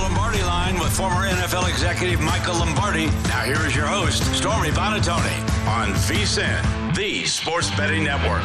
Lombardi Line with former NFL executive Michael Lombardi. Now here is your host, Stormy Buonantony, on VSiN, the Sports Betting Network.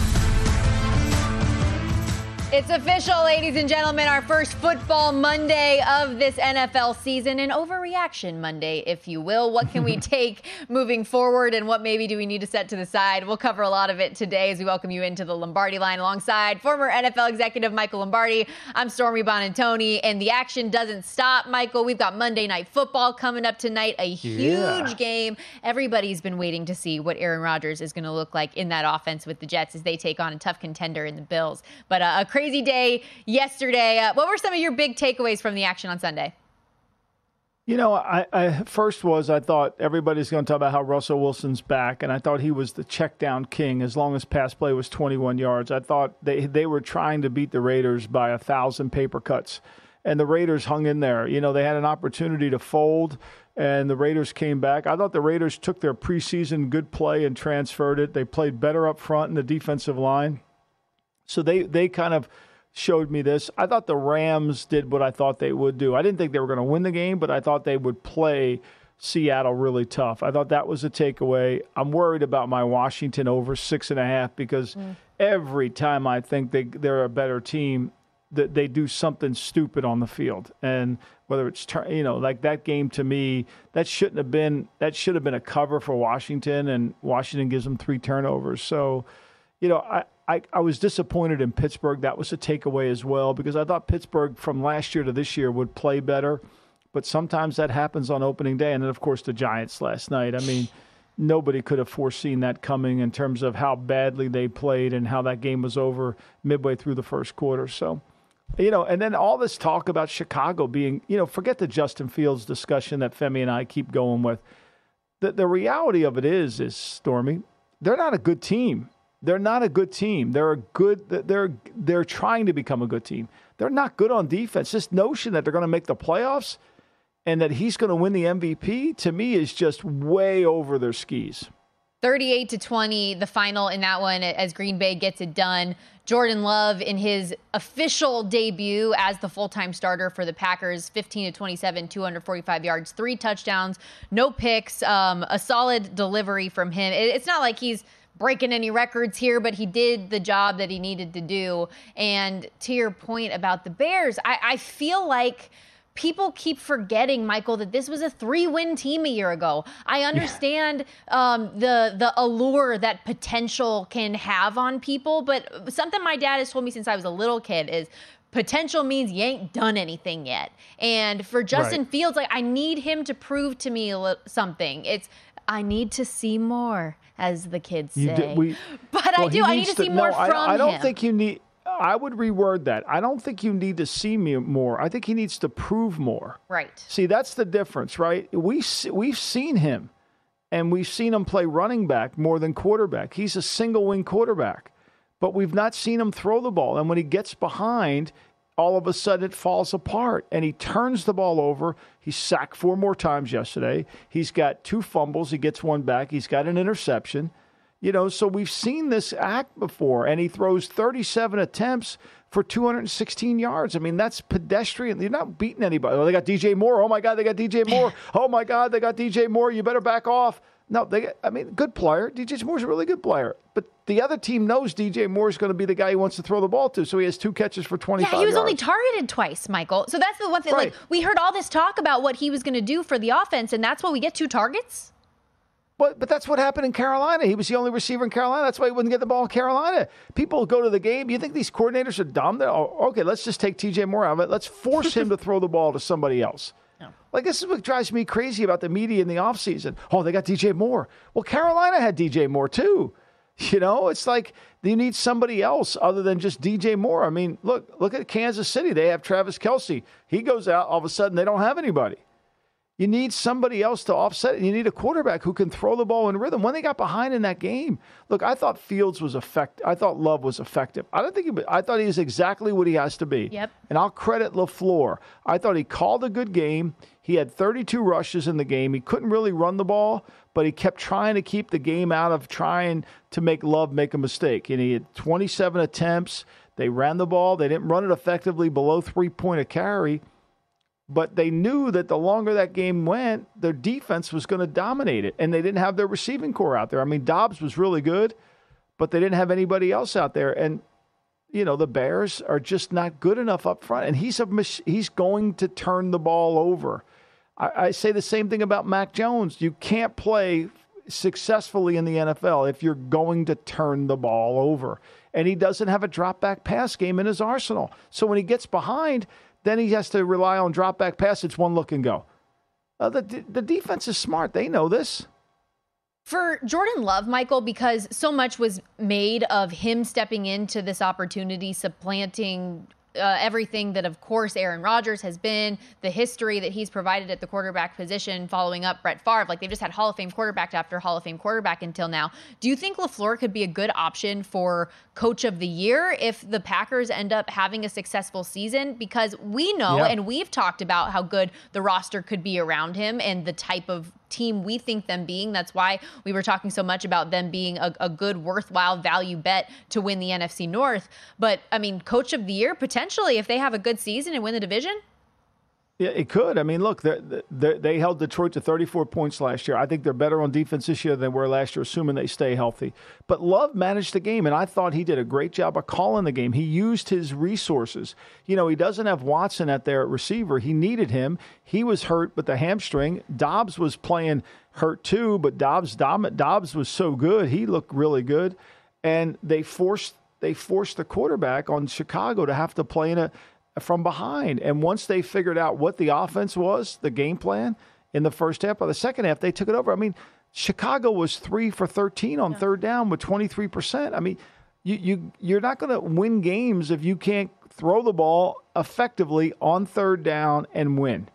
It's official, ladies and gentlemen, our first football Monday of this NFL season, an overreaction Monday, if you will. What can we take moving forward, and what maybe do we need to set to the side? We'll cover a lot of it today as we welcome you into the Lombardi Line alongside former NFL executive Michael Lombardi. I'm Stormy Buonantony, and the action doesn't stop, Michael. We've got Monday Night Football coming up tonight, a huge game. Everybody's been waiting to see what Aaron Rodgers is going to look like in that offense with the Jets as they take on a tough contender in the Bills. But a crazy day yesterday. What were some of your big takeaways from the action on Sunday? You know, I thought everybody's going to talk about how Russell Wilson's back, and I thought he was the check down king as long as pass play was 21 yards. I thought they were trying to beat the Raiders by 1,000 paper cuts, and the Raiders hung in there. You know, they had an opportunity to fold, and the Raiders came back. I thought the Raiders took their preseason good play and transferred it. They played better up front in the defensive line. So they kind of showed me this. I thought the Rams did what I thought they would do. I didn't think they were going to win the game, but I thought they would play Seattle really tough. I thought that was a takeaway. I'm worried about my Washington over 6.5 because every time I think they're a better team, that they do something stupid on the field. And whether it's, like that game to me, that should have been a cover for Washington, and Washington gives them 3 turnovers. So, I was disappointed in Pittsburgh. That was a takeaway as well, because I thought Pittsburgh from last year to this year would play better. But sometimes that happens on opening day. And then, of course, the Giants last night. I mean, nobody could have foreseen that coming in terms of how badly they played and how that game was over midway through the first quarter. So, and then all this talk about Chicago being, forget the Justin Fields discussion that Femi and I keep going with. The reality of it is, Stormy, they're not a good team. They're not a good team. They're trying to become a good team. They're not good on defense. This notion that they're going to make the playoffs and that he's going to win the MVP, to me, is just way over their skis. 38-20, the final in that one as Green Bay gets it done. Jordan Love in his official debut as the full-time starter for the Packers, 15-27, 245 yards, 3 touchdowns, no picks, a solid delivery from him. It's not like he's breaking any records here, but he did the job that he needed to do. And to your point about the Bears, I feel like people keep forgetting, Michael, that this was a 3-win team a year ago. I understand the allure that potential can have on people, but something my dad has told me since I was a little kid is potential means you ain't done anything yet. And for Justin Fields, I need him to prove to me something. I need to see more, as the kids say. I need to see more from him. I don't think you need. I would reword that. I don't think you need to see me more. I think he needs to prove more. Right. See, that's the difference, right? We've seen him, and we've seen him play running back more than quarterback. He's a single-wing quarterback, but we've not seen him throw the ball. And when he gets behind, all of a sudden it falls apart, and he turns the ball over. He's sacked 4 more times yesterday. He's got 2 fumbles. He gets 1 back. He's got an interception. So we've seen this act before, and he throws 37 attempts for 216 yards. I mean, that's pedestrian. You're not beating anybody. Oh, they got DJ Moore. Oh, my God, they got DJ Moore. Oh, my God, they got DJ Moore. You better back off. No, good player. DJ Moore's a really good player. But the other team knows DJ Moore is going to be the guy he wants to throw the ball to, so he has 2 catches for 25 yards. Yeah, he was only targeted twice, Michael. So that's the one thing. Right. We heard all this talk about what he was going to do for the offense, and that's what we get 2 targets? But that's what happened in Carolina. He was the only receiver in Carolina. That's why he wouldn't get the ball in Carolina. People go to the game. You think these coordinators are dumb? Okay, let's just take TJ Moore out of it. Let's force him to throw the ball to somebody else. No. This is what drives me crazy about the media in the offseason. Oh, they got DJ Moore. Well, Carolina had DJ Moore too. It's like you need somebody else other than just DJ Moore. I mean, look at Kansas City. They have Travis Kelce. He goes out. All of a sudden, they don't have anybody. You need somebody else to offset it. You need a quarterback who can throw the ball in rhythm. When they got behind in that game, look, I thought Fields was effective. I thought Love was effective. I thought he was exactly what he has to be. Yep. And I'll credit LaFleur. I thought he called a good game. He had 32 rushes in the game. He couldn't really run the ball, but he kept trying to keep the game out of trying to make Love make a mistake. And he had 27 attempts. They ran the ball. They didn't run it effectively below 3 points a carry. But they knew that the longer that game went, their defense was going to dominate it. And they didn't have their receiving core out there. I mean, Dobbs was really good, but they didn't have anybody else out there. And, you know, the Bears are just not good enough up front. And he's going to turn the ball over. I say the same thing about Mac Jones. You can't play successfully in the NFL if you're going to turn the ball over. And he doesn't have a drop-back pass game in his arsenal. So when he gets behind, then he has to rely on drop-back pass. It's one look and go. The defense is smart. They know this. For Jordan Love, Michael, because so much was made of him stepping into this opportunity, supplanting everything that, of course, Aaron Rodgers has been, the history that he's provided at the quarterback position, following up Brett Favre. Like, they've just had Hall of Fame quarterback after Hall of Fame quarterback until now. Do you think LaFleur could be a good option for Coach of the Year if the Packers end up having a successful season? Because we know, and we've talked about how good the roster could be around him and the type of team we think them being. That's why we were talking so much about them being a good, worthwhile value bet to win the NFC North. But, I mean, Coach of the Year, potentially, if they have a good season and win the division? Yeah, it could. I mean, look, they held Detroit to 34 points last year. I think they're better on defense this year than they were last year, assuming they stay healthy. But Love managed the game, and I thought he did a great job of calling the game. He used his resources. You know, he doesn't have Watson at their receiver. He needed him. He was hurt with the hamstring. Dobbs was playing hurt too, but Dobbs was so good. He looked really good. And they forced the quarterback on Chicago to have to play from behind. And once they figured out what the offense was, the game plan in the first half, by the second half, they took it over. I mean, Chicago was 3 for 13 on third down with 23%. I mean, you're not going to win games if you can't throw the ball effectively on third down and win.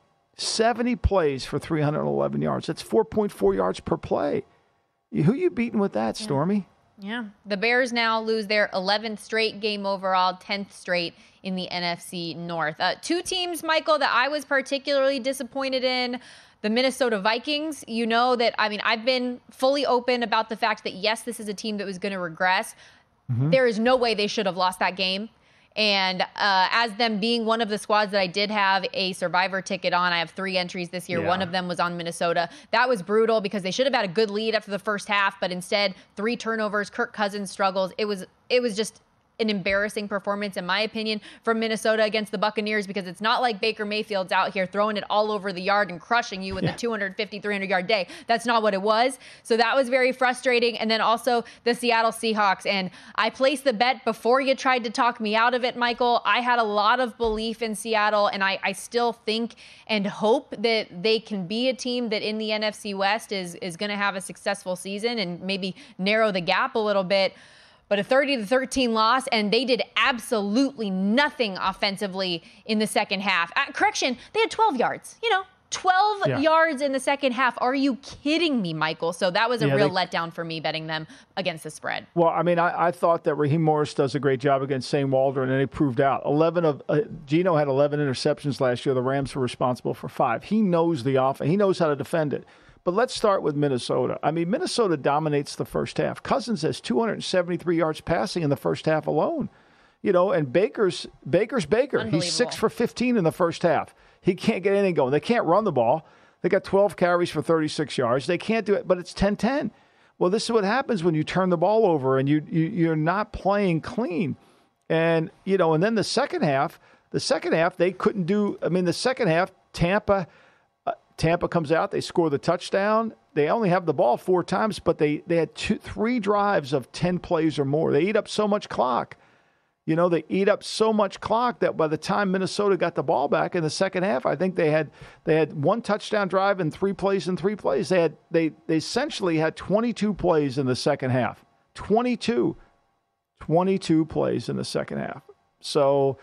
70 plays for 311 yards. That's 4.4 yards per play. Who you beating with that, Stormy? Yeah. The Bears now lose their 11th straight game overall, 10th straight in the NFC North. Two teams, Michael, that I was particularly disappointed in. The Minnesota Vikings. You know that, I mean, I've been fully open about the fact that, yes, this is a team that was going to regress. Mm-hmm. There is no way they should have lost that game. And as them being one of the squads that I did have a survivor ticket on, I have 3 entries this year. Yeah. One of them was on Minnesota. That was brutal because they should have had a good lead after the first half, but instead 3 turnovers, Kirk Cousins struggles. It was just an embarrassing performance, in my opinion, from Minnesota against the Buccaneers, because it's not like Baker Mayfield's out here throwing it all over the yard and crushing you with a 250, 300-yard day. That's not what it was. So that was very frustrating. And then also the Seattle Seahawks. And I placed the bet before you tried to talk me out of it, Michael. I had a lot of belief in Seattle, and I still think and hope that they can be a team that in the NFC West is going to have a successful season and maybe narrow the gap a little bit. But a 30-13 loss, and they did absolutely nothing offensively in the second half. Correction, they had 12 yards. 12 yards in the second half. Are you kidding me, Michael? So that was a real letdown for me betting them against the spread. Well, I mean, I thought that Raheem Morris does a great job against Shane Waldron, and it proved out. Geno had 11 interceptions last year. The Rams were responsible for 5. He knows the offense. He knows how to defend it. But let's start with Minnesota. I mean, Minnesota dominates the first half. Cousins has 273 yards passing in the first half alone. And Baker's Baker. He's 6 for 15 in the first half. He can't get anything going. They can't run the ball. They got 12 carries for 36 yards. They can't do it, but it's 10-10. Well, this is what happens when you turn the ball over and you're not playing clean. And, and then the second half, they couldn't do, the second half, Tampa comes out, they score the touchdown. They only have the ball 4 times, but they had 3 drives of 10 plays or more. They eat up so much clock. They eat up so much clock that by the time Minnesota got the ball back in the second half, I think they had 1 touchdown drive and 3 plays and 3 plays. They essentially had 22 plays in the second half. 22 plays in the second half. So,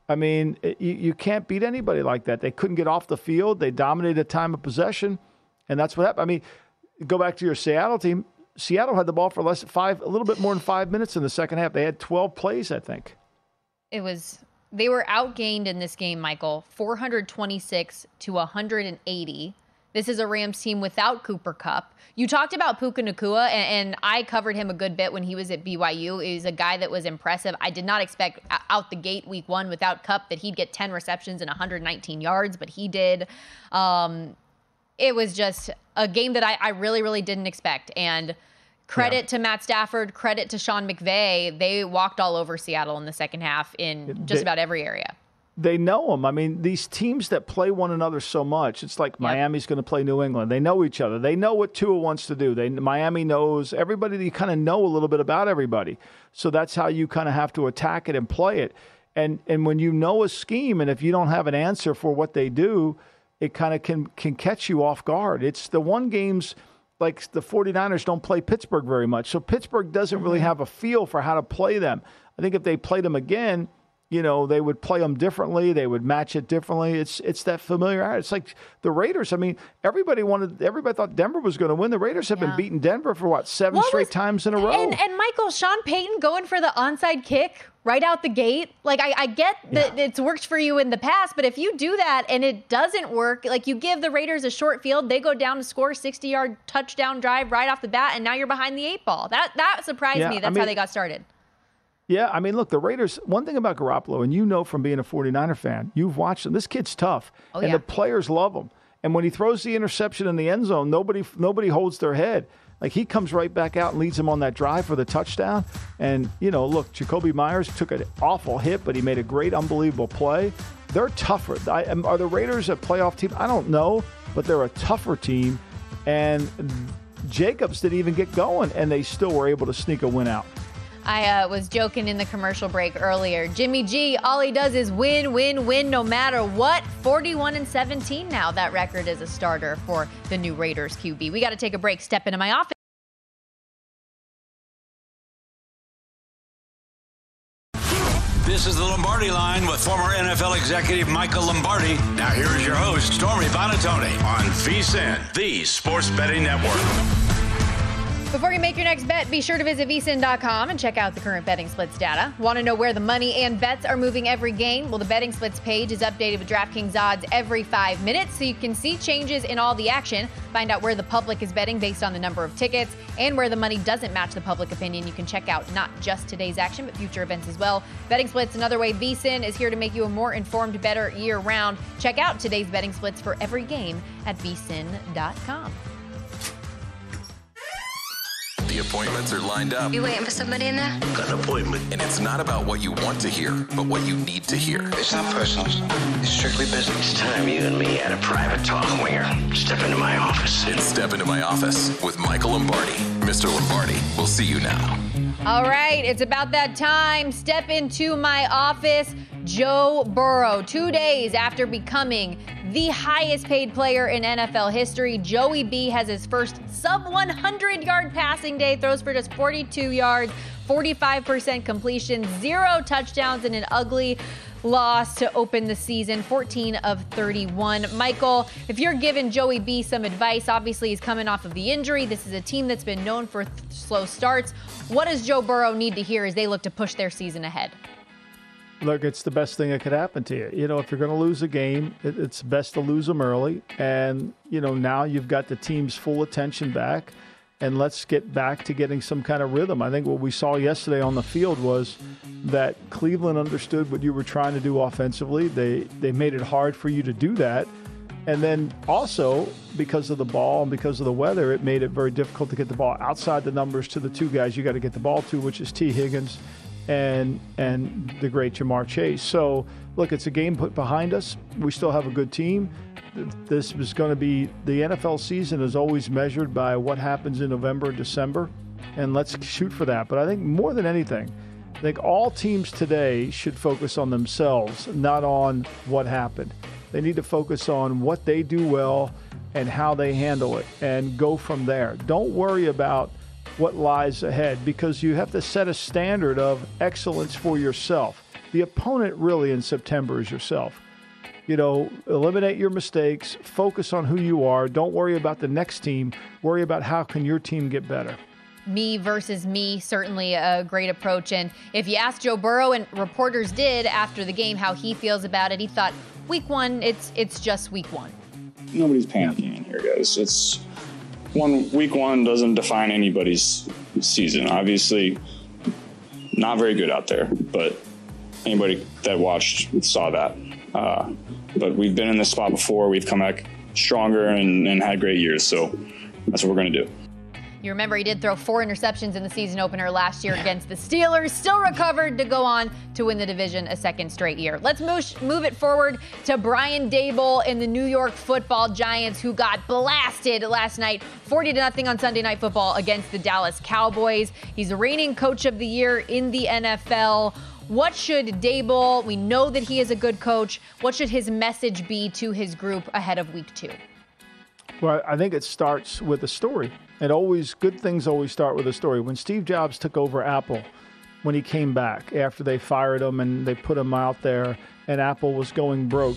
you can't beat anybody like that. They couldn't get off the field. They dominated time of possession, and that's what happened. Go back to your Seattle team. Seattle had the ball for a little bit more than 5 minutes in the second half. They had 12 plays, I think. They were outgained in this game, Michael, 426 to 180. This is a Rams team without Cooper Kupp. You talked about Puka Nacua, and I covered him a good bit when he was at BYU. He's a guy that was impressive. I did not expect out the gate week 1 without Kupp that he'd get 10 receptions and 119 yards, but he did. It was just a game that I really, really didn't expect. And credit to Matt Stafford, credit to Sean McVay. They walked all over Seattle in the second half in just about every area. They know them. I mean, these teams that play one another so much, it's like Miami's going to play New England. They know each other. They know what Tua wants to do. Miami knows everybody. You kind of know a little bit about everybody. So that's how you kind of have to attack it and play it. And when you know a scheme, and if you don't have an answer for what they do, it kind of can catch you off guard. It's the one games like the 49ers don't play Pittsburgh very much. So Pittsburgh doesn't really have a feel for how to play them. I think if they played them again, they would play them differently. They would match it differently. It's that familiarity. It's like the Raiders. I mean, everybody thought Denver was going to win. The Raiders have been beating Denver for seven straight times in a row. And Michael, Sean Payton going for the onside kick right out the gate. Like I get that it's worked for you in the past, but if you do that and it doesn't work, like you give the Raiders a short field, they go down to score 60-yard touchdown drive right off the bat, and now you're behind the 8 ball. That surprised me. That's how they got started. Yeah, I mean, look, the Raiders, one thing about Garoppolo, and from being a 49er fan, you've watched him. This kid's tough, and the players love him. And when he throws the interception in the end zone, nobody holds their head. Like, he comes right back out and leads them on that drive for the touchdown. And, look, Jacoby Myers took an awful hit, but he made a great, unbelievable play. They're tougher. Are the Raiders a playoff team? I don't know, but they're a tougher team. And Jacobs didn't even get going, and they still were able to sneak a win out. I was joking in the commercial break earlier. Jimmy G, all he does is win, win, win, no matter what. 41-17 now. That record as a starter for the new Raiders QB. We got to take a break. Step into my office. This is the Lombardi Line with former NFL executive Michael Lombardi. Now here is your host, Stormy Buonantony, on VSiN, the Sports Betting Network. Before you make your next bet, be sure to visit vsin.com and check out the current betting splits data. Want to know where the money and bets are moving every game? Well, the betting splits page is updated with DraftKings odds every 5 minutes, so you can see changes in all the action. Find out where the public is betting based on the number of tickets, and where the money doesn't match the public opinion. You can check out not just today's action, but future events as well. Betting splits, another way VSiN is here to make you a more informed, better year-round. Check out today's betting splits for every game at vsin.com. The appointments are lined up. You waiting for somebody in there? Got an appointment. And it's not about what you want to hear, but what you need to hear. It's not personal. It's strictly business. It's time you and me had a private talk, Winger. Step into my office. It's Step Into My Office with Michael Lombardi. Mr. Lombardi, we'll see you now. All right, it's about that time. Step into my office. Joe Burrow, 2 days after becoming the highest paid player in NFL history, Joey B has his first sub-100-yard passing day, throws for just 42 yards, 45% completion, 0 touchdowns, and an ugly loss to open the season, 14 of 31. Michael, if you're giving Joey B some advice, obviously he's coming off of the injury. This is a team that's been known for slow starts. What does Joe Burrow need to hear as they look to push their season ahead? Look, it's the best thing that could happen to you. If you're going to lose a game, it's best to lose them early. And, now you've got the team's full attention back. And let's get back to getting some kind of rhythm. I think what we saw yesterday on the field was that Cleveland understood what you were trying to do offensively. They made it hard for you to do that. And then also, because of the ball and because of the weather, it made it very difficult to get the ball outside the numbers to the two guys you got to get the ball to, which is T. Higgins and the great Jamar Chase. So, look, it's a game put behind us. We still have a good team. This is going to be – the NFL season is always measured by what happens in November and December, and let's shoot for that. But I think more than anything, I think all teams today should focus on themselves, not on what happened. They need to focus on what they do well and how they handle it and go from there. Don't worry about – what lies ahead, because you have to set a standard of excellence for yourself. The opponent really in September is yourself. Eliminate your mistakes, focus on who you are. Don't worry about the next team. Worry about how can your team get better. Me versus me, certainly a great approach. And if you ask Joe Burrow, and reporters did after the game, how he feels about it, he thought week one, it's just week one. Nobody's panicking in here. here, guys. Week one doesn't define anybody's season. Obviously, not very good out there, but anybody that watched saw that. But we've been in this spot before. We've come back stronger and had great years, so that's what we're going to do. You remember he did throw 4 interceptions in the season opener last year against the Steelers. Still recovered to go on to win the division a second straight year. Let's move it forward to Brian Daboll and the New York Football Giants, who got blasted last night 40-0 on Sunday Night Football against the Dallas Cowboys. He's the reigning coach of the year in the NFL. What should Daboll, we know that he is a good coach, what should his message be to his group ahead of week 2? Well, I think it starts with a story. Good things always start with a story. When Steve Jobs took over Apple, when he came back after they fired him and they put him out there and Apple was going broke,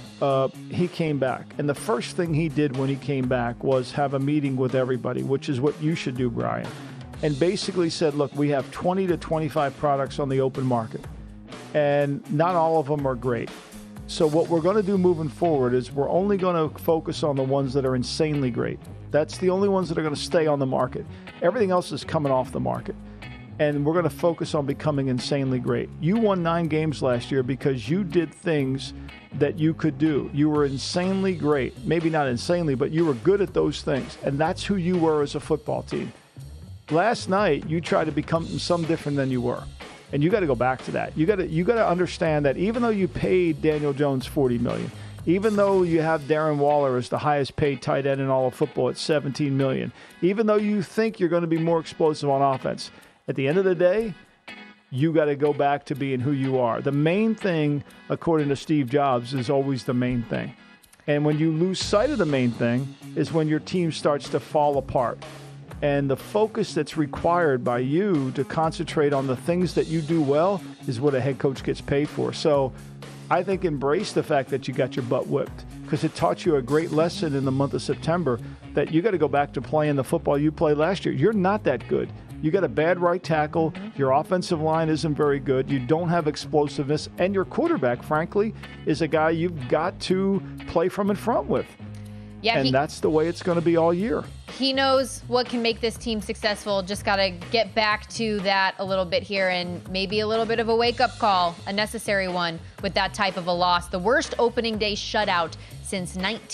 he came back. And the first thing he did when he came back was have a meeting with everybody, which is what you should do, Brian. And basically said, look, we have 20 to 25 products on the open market, and not all of them are great. So what we're going to do moving forward is we're only going to focus on the ones that are insanely great. That's the only ones that are going to stay on the market. Everything else is coming off the market. And we're going to focus on becoming insanely great. You won 9 games last year because you did things that you could do. You were insanely great. Maybe not insanely, but you were good at those things. And that's who you were as a football team. Last night, you tried to become some different than you were. And you got to go back to that. You got to understand that even though you paid Daniel Jones $40 million, even though you have Darren Waller as the highest paid tight end in all of football at $17 million, even though you think you're going to be more explosive on offense, at the end of the day, you got to go back to being who you are. The main thing, according to Steve Jobs, is always the main thing. And when you lose sight of the main thing is when your team starts to fall apart. And the focus that's required by you to concentrate on the things that you do well is what a head coach gets paid for. So I think embrace the fact that you got your butt whipped, because it taught you a great lesson in the month of September that you got to go back to playing the football you played last year. You're not that good. You got a bad right tackle. Your offensive line isn't very good. You don't have explosiveness. And your quarterback, frankly, is a guy you've got to play from in front with. Yeah, and that's the way it's going to be all year. He knows what can make this team successful. Just got to get back to that a little bit here, and maybe a little bit of a wake-up call, a necessary one with that type of a loss. The worst opening day shutout since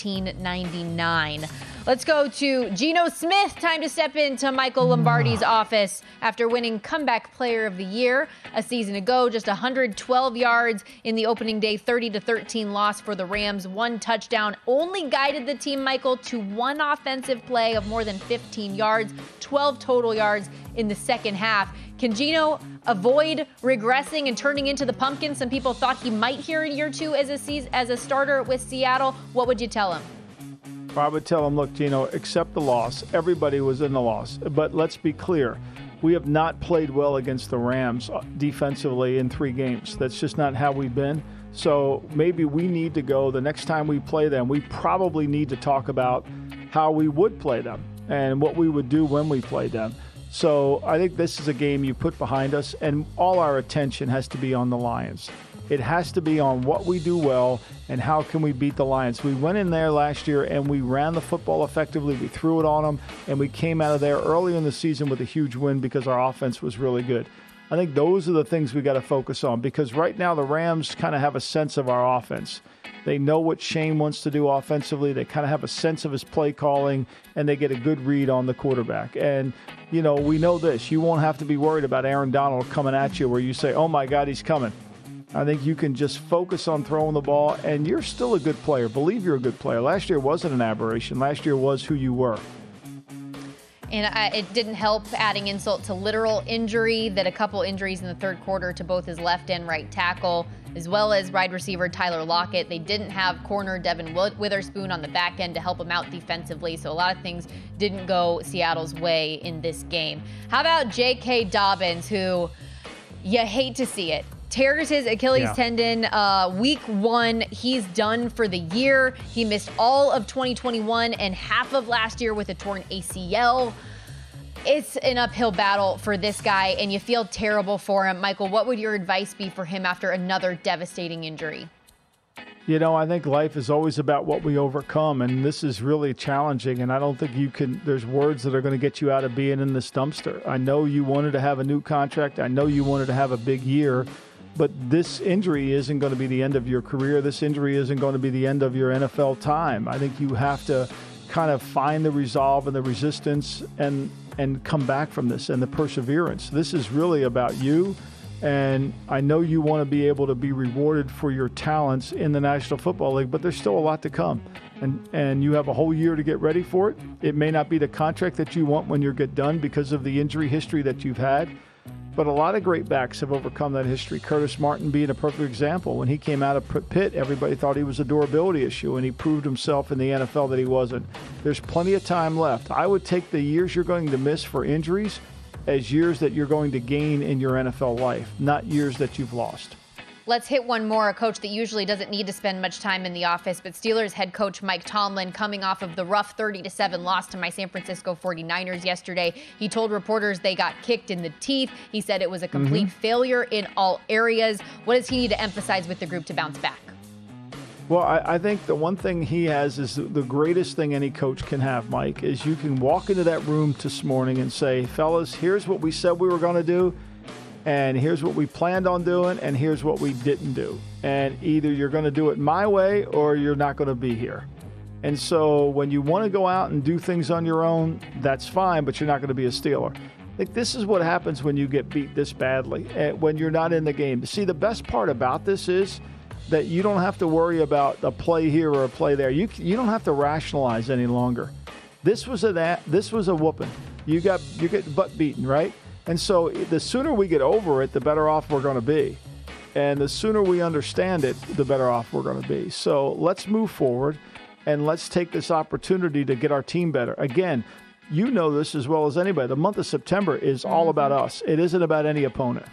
1999. Let's go to Geno Smith. Time to step into Michael Lombardi's office after winning Comeback Player of the Year a season ago. Just 112 yards in the opening day 30-13 loss for the Rams. 1 touchdown. Only guided the team, Michael, to 1 offensive play of more than 15 yards. 12 total yards in the second half. Can Geno avoid regressing and turning into the pumpkin some people thought he might here in year 2 as a starter with Seattle? What would you tell him? I would tell him, look, Geno, accept the loss. Everybody was in the loss. But let's be clear. We have not played well against the Rams defensively in 3 games. That's just not how we've been. So maybe we need to go, the next time we play them, we probably need to talk about how we would play them and what we would do when we played them. So I think this is a game you put behind us, and all our attention has to be on the Lions. It has to be on what we do well and how can we beat the Lions. We went in there last year and we ran the football effectively. We threw it on them, and we came out of there early in the season with a huge win because our offense was really good. I think those are the things we got to focus on, because right now the Rams kind of have a sense of our offense. They know what Shane wants to do offensively. They kind of have a sense of his play calling, and they get a good read on the quarterback. And, you know, we know this. You won't have to be worried about Aaron Donald coming at you where you say, oh, my God, he's coming. I think you can just focus on throwing the ball, and you're still a good player. Believe you're a good player. Last year wasn't an aberration. Last year was who you were. And it didn't help, adding insult to literal injury, that a couple injuries in the third quarter to both his left and right tackle, as well as wide receiver Tyler Lockett. They didn't have corner Devin Witherspoon on the back end to help him out defensively, so a lot of things didn't go Seattle's way in this game. How about J.K. Dobbins, who you hate to see it? Tears his Achilles tendon week 1. He's done for the year. He missed all of 2021 and half of last year with a torn ACL. It's an uphill battle for this guy, and you feel terrible for him. Michael, what would your advice be for him after another devastating injury? You know, I think life is always about what we overcome, and this is really challenging, and I don't think there's words that are going to get you out of being in this dumpster. I know you wanted to have a new contract. I know you wanted to have a big year, but this injury isn't going to be the end of your career. This injury isn't going to be the end of your NFL time. I think you have to kind of find the resolve and the resistance and come back from this and the perseverance. This is really about you. And I know you want to be able to be rewarded for your talents in the National Football League, but there's still a lot to come. And you have a whole year to get ready for it. It may not be the contract that you want when you get done because of the injury history that you've had. But a lot of great backs have overcome that history. Curtis Martin being a perfect example. When he came out of Pitt, everybody thought he was a durability issue, and he proved himself in the NFL that he wasn't. There's plenty of time left. I would take the years you're going to miss for injuries as years that you're going to gain in your NFL life, not years that you've lost. Let's hit one more, a coach that usually doesn't need to spend much time in the office, but Steelers head coach Mike Tomlin coming off of the rough 30-7 loss to my San Francisco 49ers yesterday. He told reporters they got kicked in the teeth. He said it was a complete failure in all areas. What does he need to emphasize with the group to bounce back? Well, I think the one thing he has is the greatest thing any coach can have, Mike, is you can walk into that room this morning and say, fellas, here's what we said we were going to do, and here's what we planned on doing, and here's what we didn't do. And either you're going to do it my way or you're not going to be here. And so when you want to go out and do things on your own, that's fine, but you're not going to be a Steeler. I think this is what happens when you get beat this badly, when you're not in the game. See, the best part about this is that you don't have to worry about a play here or a play there. You don't have to rationalize any longer. This was a whooping. You get butt beaten, right? And so the sooner we get over it, the better off we're going to be. And the sooner we understand it, the better off we're going to be. So let's move forward and let's take this opportunity to get our team better. Again, you know this as well as anybody. The month of September is all about us. It isn't about any opponent.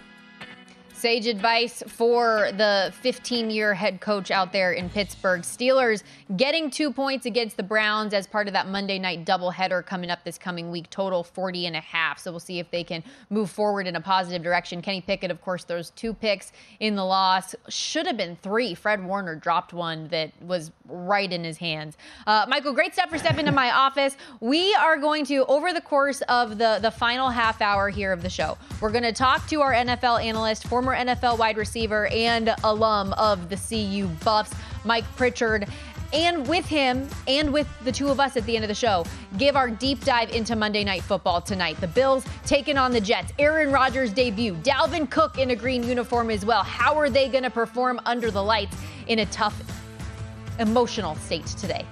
Sage advice for the 15-year head coach out there in Pittsburgh. Steelers getting 2 points against the Browns as part of that Monday night doubleheader coming up this coming week, total 40.5. So we'll see if they can move forward in a positive direction. Kenny Pickett, of course, those 2 picks in the loss. Should have been 3. Fred Warner dropped one that was right in his hands. Michael, great stuff for stepping into my office. We are going to, over the course of the final half hour here of the show, we're going to talk to our NFL analyst, former NFL wide receiver and alum of the CU Buffs, Mike Pritchard. And with him and with the two of us at the end of the show, give our deep dive into Monday Night Football tonight. The Bills taking on the Jets. Aaron Rodgers' debut. Dalvin Cook in a green uniform as well. How are they going to perform under the lights in a tough, emotional state today?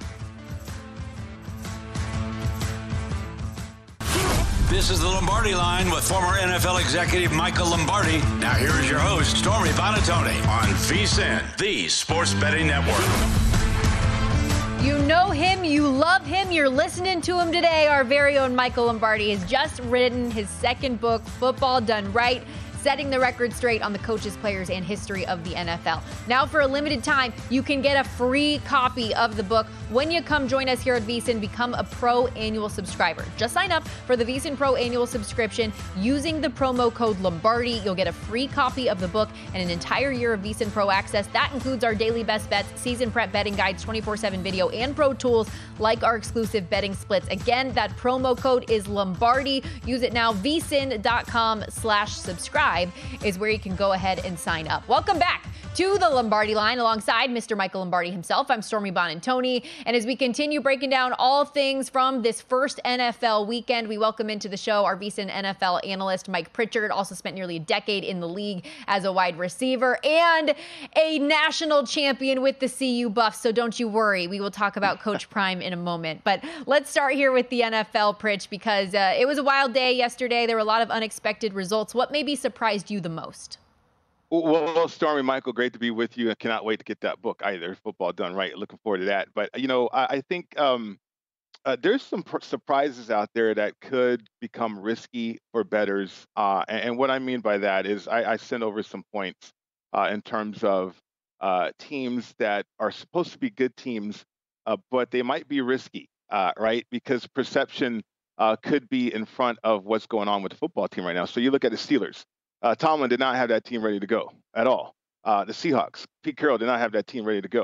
This is the Lombardi Line with former NFL executive Michael Lombardi. Now here is your host, Stormy Buonantony, on VSiN, the Sports Betting Network. You know him, you love him, you're listening to him today. Our very own Michael Lombardi has just written his second book, Football Done Right, setting the record straight on the coaches, players, and history of the NFL. Now, for a limited time, you can get a free copy of the book when you come join us here at VSiN. Become a Pro annual subscriber. Just sign up for the VSiN Pro annual subscription using the promo code Lombardi. You'll get a free copy of the book and an entire year of VSiN Pro access. That includes our daily best bets, season prep betting guides, 24/7 video, and pro tools like our exclusive betting splits. Again, that promo code is Lombardi. Use it now. VSiN.com/subscribe is where you can go ahead and sign up. Welcome back to the Lombardi Line alongside Mr. Michael Lombardi himself. I'm Stormy Buonantony. And as we continue breaking down all things from this first NFL weekend, we welcome into the show our VSiN NFL analyst, Mike Pritchard, also spent nearly a decade in the league as a wide receiver and a national champion with the CU Buffs. So don't you worry. We will talk about Coach Prime in a moment. But let's start here with the NFL, Pritch, because it was a wild day yesterday. There were a lot of unexpected results. What maybe surprised you the most? Well, Stormy, Michael, great to be with you. I cannot wait to get that book either. Football Done Right. Looking forward to that. But, I think there's some surprises out there that could become risky for bettors. And what I mean by that is I sent over some points in terms of teams that are supposed to be good teams, but they might be risky, right? Because perception could be in front of what's going on with the football team right now. So you look at the Steelers. Tomlin did not have that team ready to go at all. The Seahawks, Pete Carroll did not have that team ready to go.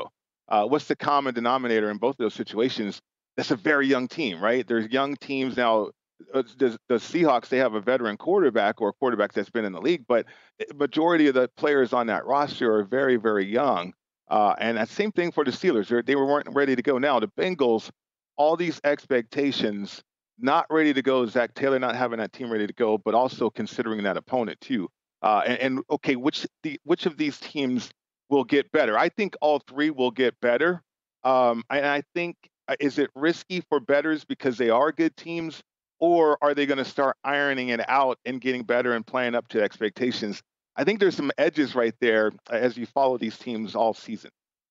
what's the common denominator in both of those situations? That's a very young team, right? There's young teams now. The Seahawks, they have a veteran quarterback or a quarterback that's been in the league, but the majority of the players on that roster are very, very young. And that same thing for the Steelers. They weren't ready to go. Now, the Bengals, all these expectations, not ready to go. Zach Taylor not having that team ready to go, but also considering that opponent too. Okay, which of these teams will get better? I think all three will get better. And I think, is it risky for bettors because they are good teams? Or are they going to start ironing it out and getting better and playing up to expectations? I think there's some edges right there as you follow these teams all season.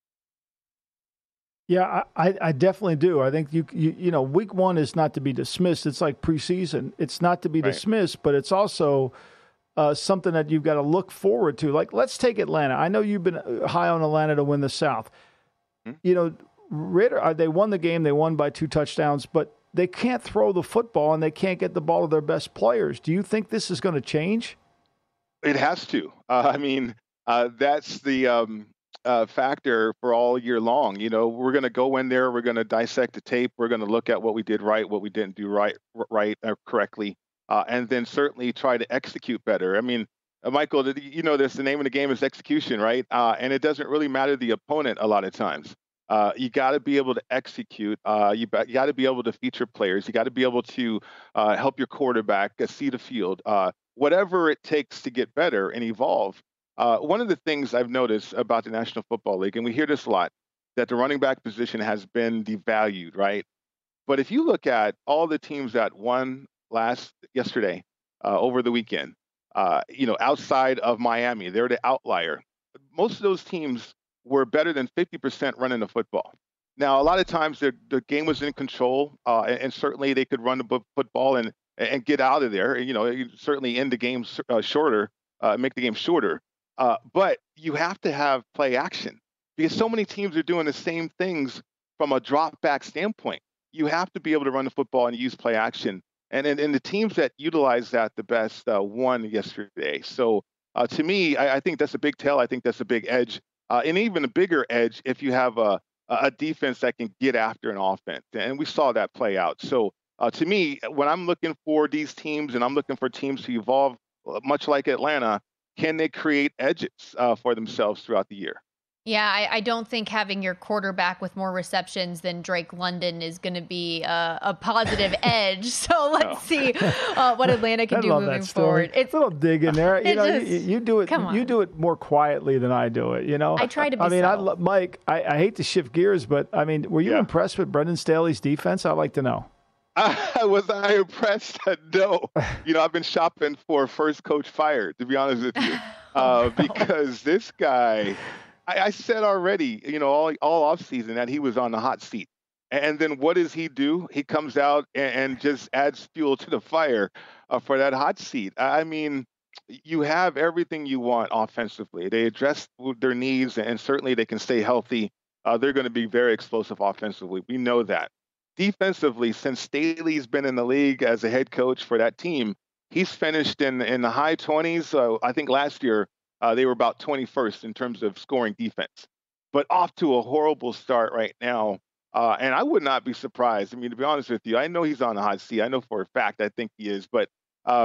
Yeah, I definitely do. I think you know, week one is not to be dismissed. It's like preseason. It's not to be dismissed, but it's also something that you've got to look forward to. Like, let's take Atlanta. I know you've been high on Atlanta to win the South. You know, Ritter, they won the game. They won by 2 touchdowns, but they can't throw the football and they can't get the ball to their best players. Do you think this is going to change? It has to. I mean, that's the factor for all year long. You know, we're going to go in there. We're going to dissect the tape. We're going to look at what we did right, what we didn't do right correctly, and then certainly try to execute better. I mean, Michael, you know this, the name of the game is execution, right? And it doesn't really matter the opponent a lot of times. You got to be able to execute. You got to be able to feature players. You got to be able to help your quarterback see the field. Whatever it takes to get better and evolve. One of the things I've noticed about the National Football League, and we hear this a lot, that the running back position has been devalued, right? But if you look at all the teams that won yesterday, over the weekend, you know, outside of Miami, they're the outlier. Most of those teams were better than 50% running the football. Now, a lot of times the game was in control, and certainly they could run the football and get out of there. You know, certainly end the game shorter, make the game shorter. But you have to have play action because so many teams are doing the same things from a drop back standpoint. You have to be able to run the football and use play action. And the teams that utilize that the best won yesterday. So to me, I think that's a big tell. I think that's a big edge. And even a bigger edge if you have a defense that can get after an offense. And we saw that play out. So to me, when I'm looking for these teams and I'm looking for teams to evolve, much like Atlanta, can they create edges for themselves throughout the year? Yeah, I don't think having your quarterback with more receptions than Drake London is going to be a positive edge. So let's see what Atlanta can do moving forward. It's a little dig in there. You know, you do it. You do it more quietly than I do it. You know, I try to be. I mean, Mike, I hate to shift gears, but I mean, were you impressed with Brendan Staley's defense? I'd like to know. Was I impressed? No. You know, I've been shopping for first coach fired, to be honest with you, because this guy. I said already, you know, all offseason that he was on the hot seat. And then what does he do? He comes out and just adds fuel to the fire for that hot seat. I mean, you have everything you want offensively. They address their needs, and certainly they can stay healthy. They're going to be very explosive offensively. We know that. Defensively, since Staley's been in the league as a head coach for that team, he's finished in the high 20s. I think last year, they were about 21st in terms of scoring defense, but off to a horrible start right now. And I would not be surprised. I mean, to be honest with you, I know he's on the hot seat. I know for a fact I think he is. But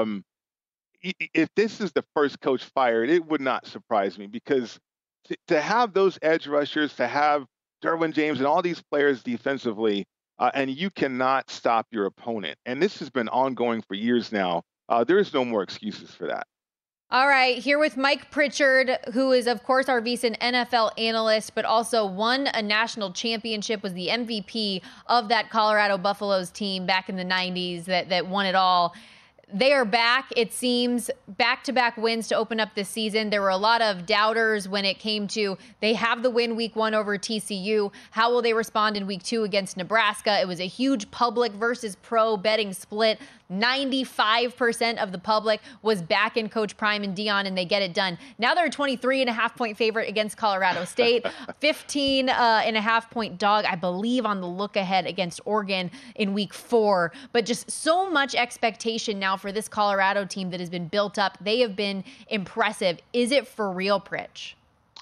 if this is the first coach fired, it would not surprise me because to have those edge rushers, to have Derwin James and all these players defensively, and you cannot stop your opponent. And this has been ongoing for years now. There is no more excuses for that. All right, here with Mike Pritchard, who is, of course, our recent NFL analyst, but also won a national championship, was the MVP of that Colorado Buffaloes team back in the 90s that won it all. They are back, it seems, back-to-back wins to open up this season. There were a lot of doubters when it came to they have the win week 1 over TCU. How will they respond in week 2 against Nebraska? It was a huge public versus pro betting split. 95% of the public was back in Coach Prime and Dion, and they get it done. Now they're a 23.5-point favorite against Colorado State, 15.5-point dog, I believe, on the look ahead against Oregon in week 4. But just so much expectation now for this Colorado team that has been built up. They have been impressive. Is it for real, Pritch?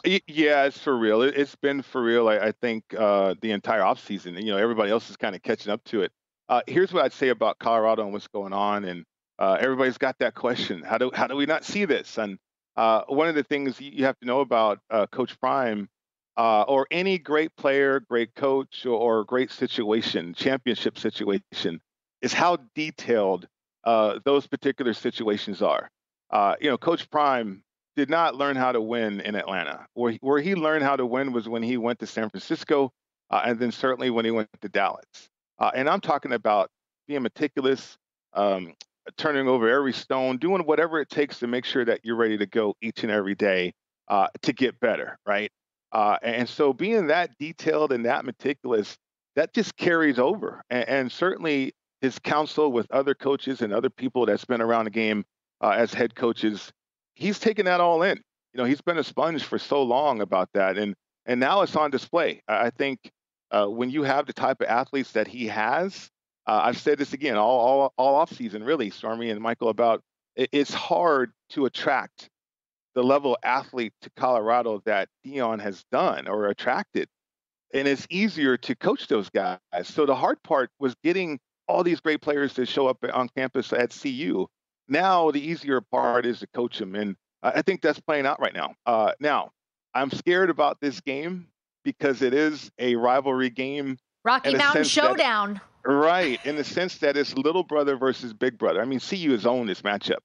Yeah, it's for real. It's been for real. I think the entire offseason. Everybody else is kind of catching up to it. Here's what I'd say about Colorado and what's going on, and everybody's got that question: how do we not see this? And one of the things you have to know about Coach Prime, or any great player, great coach, or great situation, championship situation, is how detailed those particular situations are. Coach Prime did not learn how to win in Atlanta. Where he learned how to win was when he went to San Francisco, and then certainly when he went to Dallas. And I'm talking about being meticulous, turning over every stone, doing whatever it takes to make sure that you're ready to go each and every day to get better, right? And so being that detailed and that meticulous, that just carries over. And certainly his counsel with other coaches and other people that's been around the game as head coaches, he's taken that all in. He's been a sponge for so long about that. And now it's on display. I think when you have the type of athletes that he has, I've said this again all offseason, really, Stormy and Michael, about it's hard to attract the level of athlete to Colorado that Deion has done or attracted. And it's easier to coach those guys. So the hard part was getting all these great players to show up on campus at CU. Now the easier part is to coach them. And I think that's playing out right now. Now, I'm scared about this game because it is a rivalry game. Rocky Mountain Showdown. Right, in the sense that it's little brother versus big brother. I mean, CU has owned this matchup.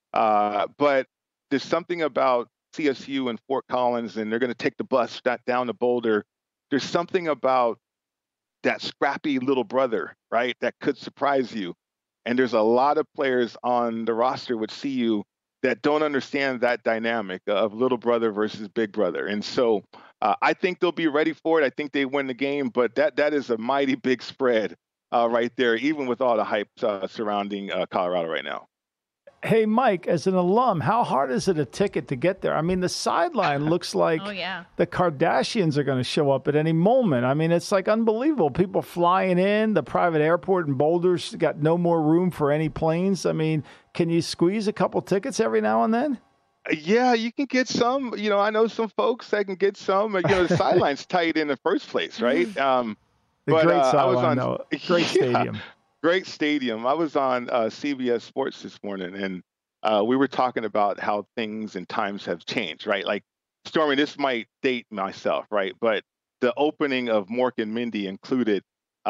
But there's something about CSU and Fort Collins, and they're going to take the bus down to Boulder. There's something about that scrappy little brother, right, that could surprise you. And there's a lot of players on the roster with CU that don't understand that dynamic of little brother versus big brother. And so I think they'll be ready for it. I think they win the game, but that is a mighty big spread right there, even with all the hype surrounding Colorado right now. Hey, Mike, as an alum, how hard is it a ticket to get there? I mean, the sideline looks like the Kardashians are going to show up at any moment. I mean, it's like unbelievable. People flying in. The private airport in Boulder's got no more room for any planes. I mean, can you squeeze a couple tickets every now and then? Yeah, you can get some. I know some folks that can get some. The sideline's tight in the first place, right? Great sideline, though. Great stadium. Great stadium. I was on CBS Sports this morning, and we were talking about how things and times have changed, right? Like, Stormy, this might date myself, right? But the opening of Mork and Mindy included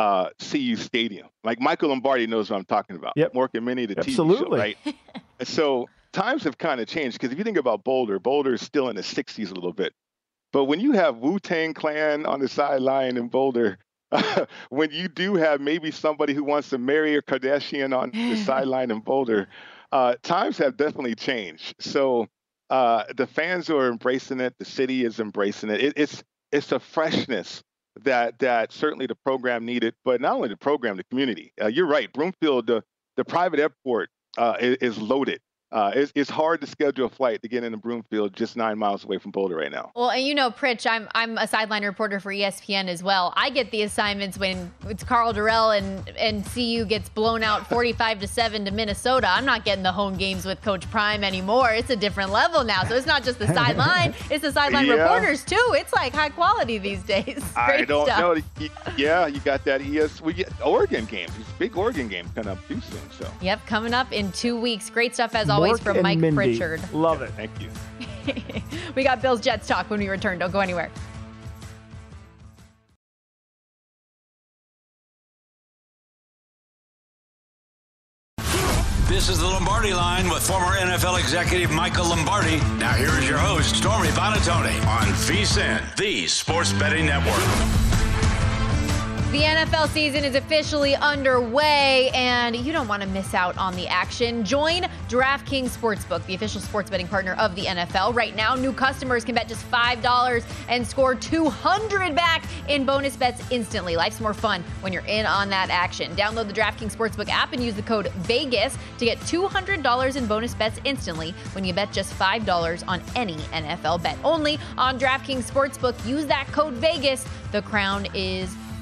CU Stadium. Like, Michael Lombardi knows what I'm talking about. Yep. Mork and Mindy, the TV show, right? And so times have kind of changed, because if you think about Boulder is still in the 60s a little bit. But when you have Wu-Tang Clan on the sideline in Boulder, when you do have maybe somebody who wants to marry a Kardashian on the sideline in Boulder, times have definitely changed. So the fans are embracing it. The city is embracing it. It's a freshness that certainly the program needed, but not only the program, the community. You're right. Broomfield, the private airport is loaded. It's hard to schedule a flight to get into Broomfield, just 9 miles away from Boulder right now. Well, and Pritch, I'm a sideline reporter for ESPN as well. I get the assignments when it's Karl Dorrell and CU gets blown out 45-7 to Minnesota. I'm not getting the home games with Coach Prime anymore. It's a different level now. So it's not just the sideline; it's the sideline reporters too. It's like high quality these days. Great I don't stuff. know. Yeah, you got that. We get Oregon games. These big Oregon games coming up too soon. So. Yep, coming up in 2 weeks. Great stuff as always from Mike Mindy. Pritchard. Love it. Thank you. We got Bills Jets talk when we return. Don't go anywhere. This is the Lombardi Line with former NFL executive Michael Lombardi. Now here is your host, Stormy Buonantony, on VSiN, the Sports Betting Network. The NFL season is officially underway, and you don't want to miss out on the action. Join DraftKings Sportsbook, the official sports betting partner of the NFL. Right now, new customers can bet just $5 and score $200 back in bonus bets instantly. Life's more fun when you're in on that action. Download the DraftKings Sportsbook app and use the code VEGAS to get $200 in bonus bets instantly when you bet just $5 on any NFL bet. Only on DraftKings Sportsbook. Use that code VEGAS. The crown is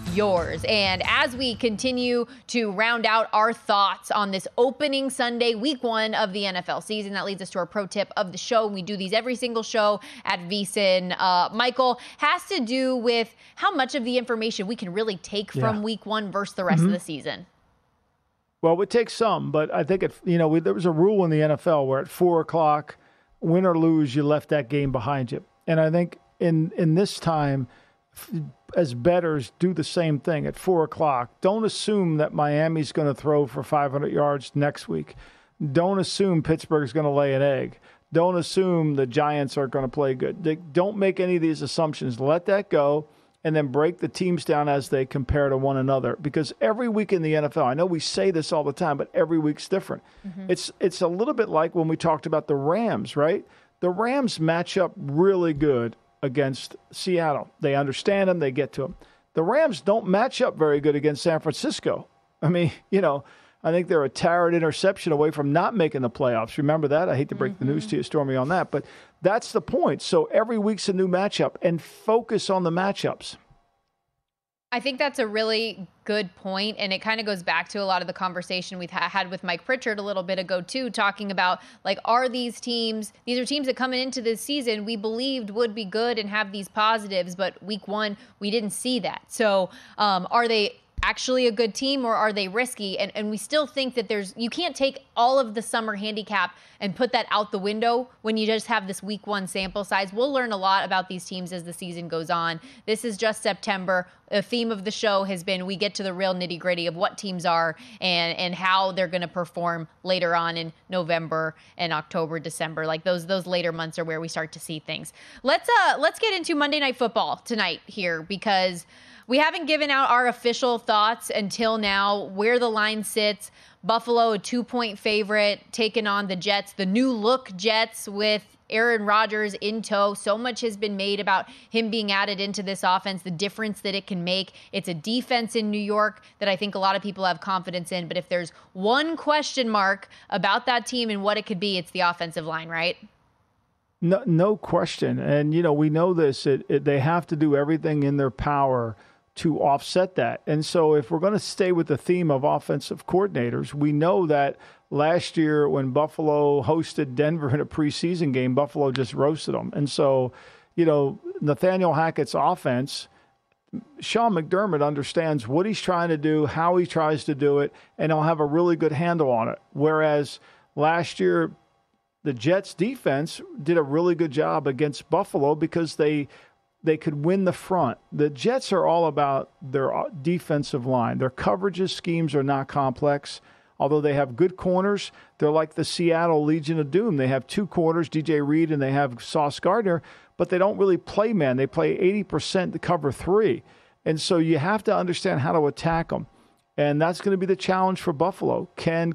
yours. And as we continue to round out our thoughts on this opening Sunday, week 1 of the NFL season, that leads us to our pro tip of the show. We do these every single show at VSiN. Michael, has to do with how much of the information we can really take from week 1 versus the rest of the season. Well, we take some, but I think there was a rule in the NFL where at 4:00, win or lose, you left that game behind you. And I think in this time, as bettors, do the same thing at 4:00. Don't assume that Miami's going to throw for 500 yards next week. Don't assume Pittsburgh's going to lay an egg. Don't assume the Giants are going to play good. Don't make any of these assumptions. Let that go, and then break the teams down as they compare to one another. Because every week in the NFL, I know we say this all the time, but every week's different. It's a little bit like when we talked about the Rams, right? The Rams match up really good against Seattle. They understand them. They get to them. The Rams don't match up very good against San Francisco. I mean, I think they're a target interception away from not making the playoffs. Remember that? I hate to break the news to you, Stormy, on that. But that's the point. So every week's a new matchup, and focus on the matchups. I think that's a really good point, and it kind of goes back to a lot of the conversation we've had with Mike Pritchard a little bit ago too, talking about are these are teams that coming into this season we believed would be good and have these positives, but week 1 we didn't see that. So are they actually a good team, or are they risky? And we still think that you can't take all of the summer handicap and put that out the window when you just have this week 1 sample size. We'll learn a lot about these teams as the season goes on. This is just September. The theme of the show has been we get to the real nitty gritty of what teams are and how they're going to perform later on in November and October, December. Those later months are where we start to see things. Let's get into Monday Night Football tonight here, because we haven't given out our official thoughts until now, where the line sits. Buffalo, a 2-point favorite, taking on the Jets, the new look Jets with Aaron Rodgers in tow. So much has been made about him being added into this offense, the difference that it can make. It's a defense in New York that I think a lot of people have confidence in. But if there's one question mark about that team and what it could be, it's the offensive line, right? No question. And, we know this. They have to do everything in their power to offset that. And so if we're going to stay with the theme of offensive coordinators, we know that last year when Buffalo hosted Denver in a preseason game, Buffalo just roasted them. And so, Nathaniel Hackett's offense, Sean McDermott understands what he's trying to do, how he tries to do it, and he'll have a really good handle on it. Whereas last year, the Jets defense did a really good job against Buffalo because they could win the front. The Jets are all about their defensive line. Their coverages schemes are not complex. Although they have good corners, they're like the Seattle Legion of Doom. They have 2 corners, DJ Reed, and they have Sauce Gardner, but they don't really play man. They play 80% to cover 3. And so you have to understand how to attack them. And that's going to be the challenge for Buffalo. Can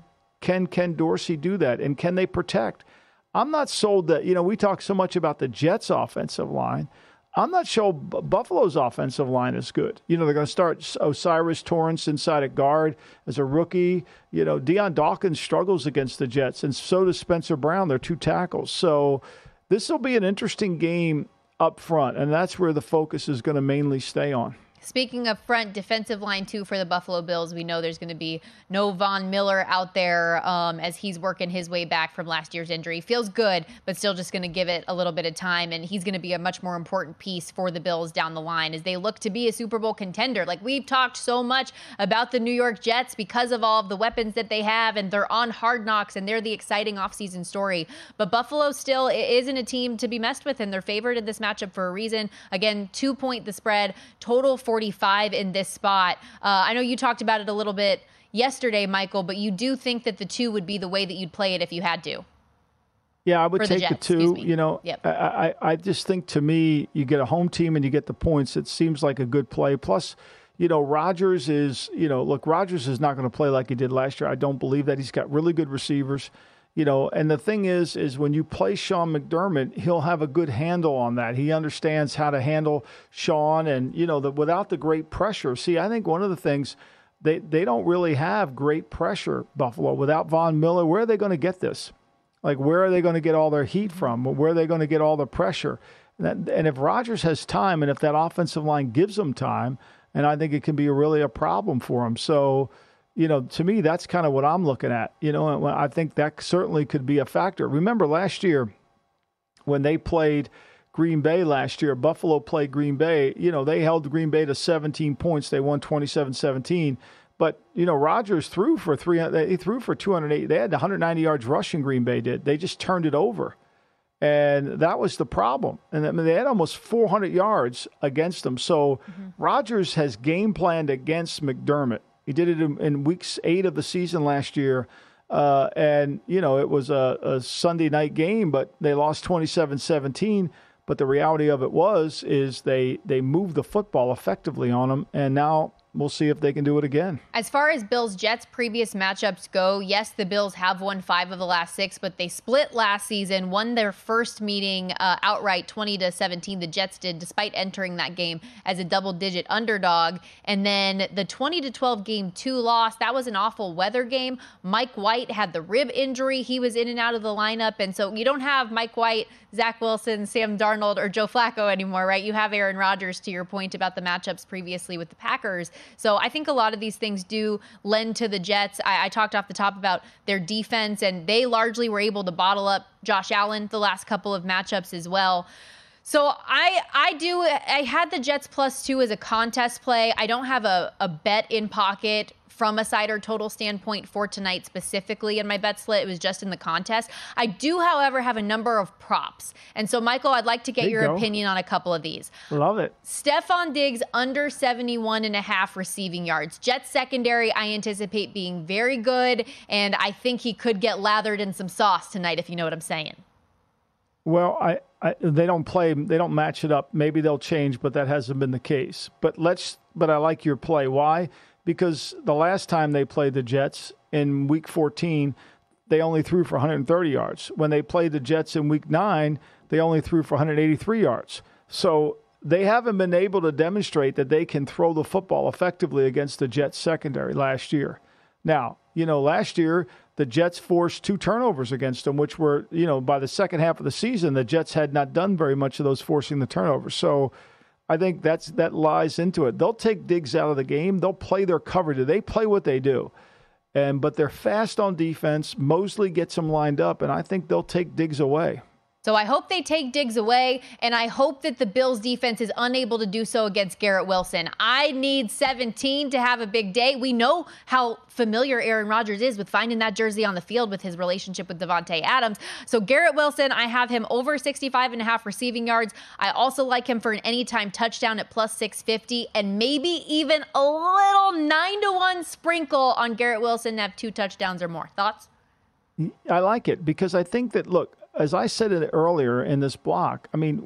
Dorsey do that? And can they protect? I'm not sold that, we talk so much about the Jets' offensive line. I'm not sure Buffalo's offensive line is good. They're going to start Osiris Torrance inside at guard as a rookie. Deion Dawkins struggles against the Jets, and so does Spencer Brown. They're 2 tackles. So this will be an interesting game up front, and that's where the focus is going to mainly stay on. Speaking of front, defensive line too for the Buffalo Bills. We know there's going to be no Von Miller out there as he's working his way back from last year's injury. Feels good, but still just going to give it a little bit of time. And he's going to be a much more important piece for the Bills down the line as they look to be a Super Bowl contender. We've talked so much about the New York Jets because of all of the weapons that they have, and they're on Hard Knocks, and they're the exciting offseason story. But Buffalo still isn't a team to be messed with, and they're favored in this matchup for a reason. Again, 2-point the spread, total 45 in this spot. I know you talked about it a little bit yesterday, Michael, but you do think that the 2 would be the way that you'd play it if you had to. Yeah, I would take the 2. Yep. I just think, to me, you get a home team and you get the points. It seems like a good play. Plus, Rodgers is, Rodgers is not going to play like he did last year. I don't believe that. He's got really good receivers. And the thing is when you play Sean McDermott, he'll have a good handle on that. He understands how to handle Sean and, without the great pressure. See, I think one of the things, they don't really have great pressure, Buffalo. Without Von Miller, where are they going to get this? Where are they going to get all their heat from? Where are they going to get all the pressure? And if Rodgers has time, and if that offensive line gives them time, and I think it can be really a problem for them. So, to me, that's kind of what I'm looking at. And I think that certainly could be a factor. Remember last year when they played Green Bay last year, Buffalo played Green Bay, they held Green Bay to 17 points. They won 27-17. But, Rodgers threw for 208. They had 190 yards rushing, Green Bay did. They just turned it over. And that was the problem. And they had almost 400 yards against them. So Rodgers has game planned against McDermott. He did it in weeks 8 of the season last year. And, it was a Sunday night game, but they lost 27-17. But the reality of it is they moved the football effectively on them. And now we'll see if they can do it again. As far as Bills-Jets previous matchups go, yes, the Bills have won 5 of the last 6, but they split last season, won their first meeting outright 20-17. The Jets did, despite entering that game as a double-digit underdog. And then the 20-12 game 2 loss, that was an awful weather game. Mike White had the rib injury. He was in and out of the lineup. And so you don't have Mike White, Zach Wilson, Sam Darnold, or Joe Flacco anymore, right? You have Aaron Rodgers, to your point about the matchups previously with the Packers. So I think a lot of these things do lend to the Jets. I talked off the top about their defense, and they largely were able to bottle up Josh Allen the last couple of matchups as well. So I had the Jets +2 as a contest play. I don't have a bet in pocket from a side or total standpoint for tonight specifically in my bet slip. It was just in the contest. I do, however, have a number of props. And so, Michael, I'd like to get your opinion on a couple of these. Love it. Stephon Diggs under 71.5 receiving yards. Jets secondary, I anticipate being very good, and I think he could get lathered in some sauce tonight, if you know what I'm saying. Well, they don't match it up. Maybe they'll change, but that hasn't been the case. But I like your play. Why? Because the last time they played the Jets in Week 14, they only threw for 130 yards. When they played the Jets in Week 9, they only threw for 183 yards. So they haven't been able to demonstrate that they can throw the football effectively against the Jets secondary last year. Now, last year, the Jets forced 2 turnovers against them, which were, by the second half of the season, the Jets had not done very much of those forcing the turnovers. So I think that lies into it. They'll take Diggs out of the game. They'll play their coverage. They play what they do. But they're fast on defense. Mosley gets them lined up, and I think they'll take Diggs away. So I hope they take Diggs away, and I hope that the Bills defense is unable to do so against Garrett Wilson. I need 17 to have a big day. We know how familiar Aaron Rodgers is with finding that jersey on the field with his relationship with Davante Adams. So Garrett Wilson, I have him over 65.5 receiving yards. I also like him for an anytime touchdown at +650, and maybe even a little 9-1 sprinkle on Garrett Wilson to have 2 touchdowns or more. Thoughts? I like it because I think that, look, as I said it earlier in this block,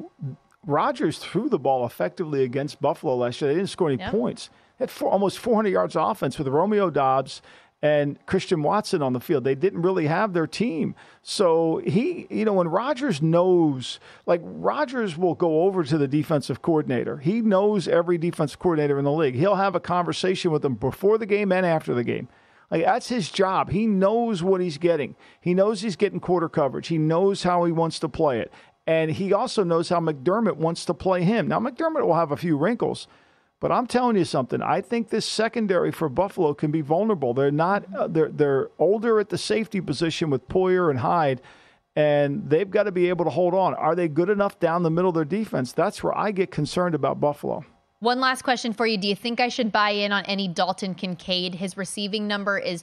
Rodgers threw the ball effectively against Buffalo last year. They didn't score any points. They had almost 400 yards offense with Romeo Doubs and Christian Watson on the field. They didn't really have their team. So when Rodgers knows, Rodgers will go over to the defensive coordinator. He knows every defensive coordinator in the league. He'll have a conversation with them before the game and after the game. That's his job. He knows what he's getting. He knows he's getting quarter coverage. He knows how he wants to play it. And he also knows how McDermott wants to play him. Now, McDermott will have a few wrinkles, but I'm telling you something. I think this secondary for Buffalo can be vulnerable. They're not. They're older at the safety position with Poyer and Hyde, and they've got to be able to hold on. Are they good enough down the middle of their defense? That's where I get concerned about Buffalo. One last question for you. Do you think I should buy in on any Dalton Kincaid? His receiving number is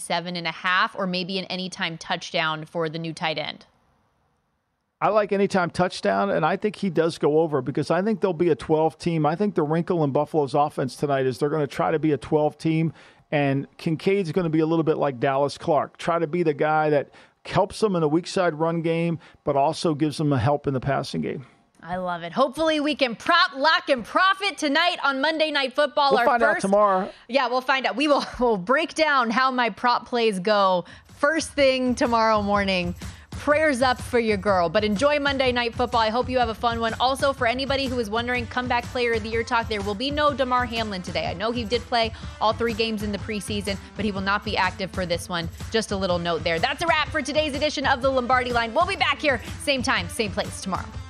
27.5, or maybe an anytime touchdown for the new tight end. I like anytime touchdown, and I think he does go over because I think they'll be a 12 team. I think the wrinkle in Buffalo's offense tonight is they're going to try to be a 12 team, and Kincaid's going to be a little bit like Dallas Clark. Try to be the guy that helps them in a weak side run game, but also gives them a help in the passing game. I love it. Hopefully we can prop, lock, and profit tonight on Monday Night Football. We'll find out tomorrow. Yeah, we'll find out. We'll break down how my prop plays go first thing tomorrow morning. Prayers up for your girl. But enjoy Monday Night Football. I hope you have a fun one. Also, for anybody who is wondering, comeback player of the year talk, there will be no Damar Hamlin today. I know he did play all 3 games in the preseason, but he will not be active for this one. Just a little note there. That's a wrap for today's edition of the Lombardi Line. We'll be back here, same time, same place tomorrow.